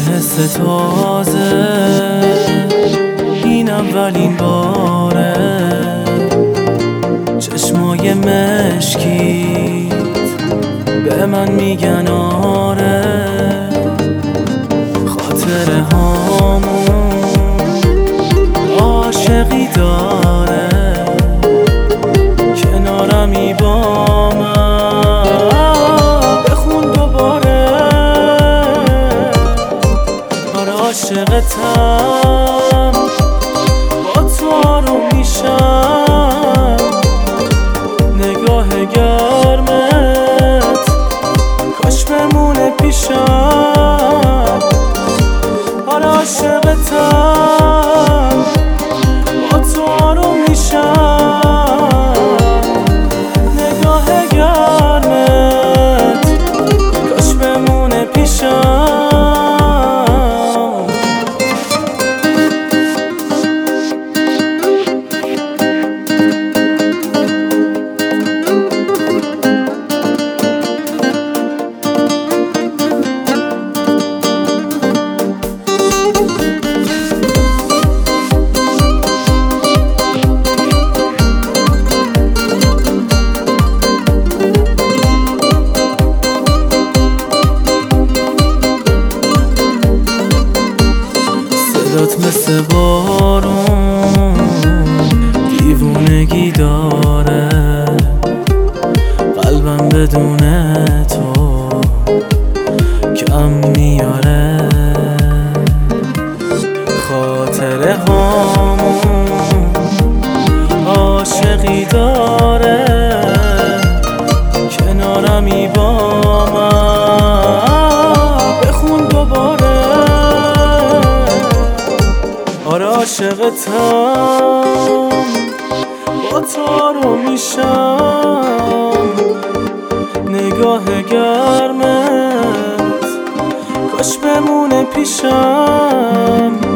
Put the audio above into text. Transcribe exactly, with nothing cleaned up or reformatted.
حس تازه این اولین باره، چشمای مشکیت به من میگن آره. خاطره هامون عاشقی داره، کنارمی با من بخون دوباره. آره عاشقتم، با تو آروم میشم، نگاه گرمت کاش بمونه پیشم. آره عاشقتم، با تو آروم میشم، نگاه گرمت کاش بمونه پیشم. صدات مثل بارون دیوونگی داره، قلبم بدون تو کم میاره. خاطره هامون عاشقی داره، کنارمی با من بخون دوباره. آره عاشقتم، با تو آروم میشم، نگاه گرمت کاش بمونه پیشم.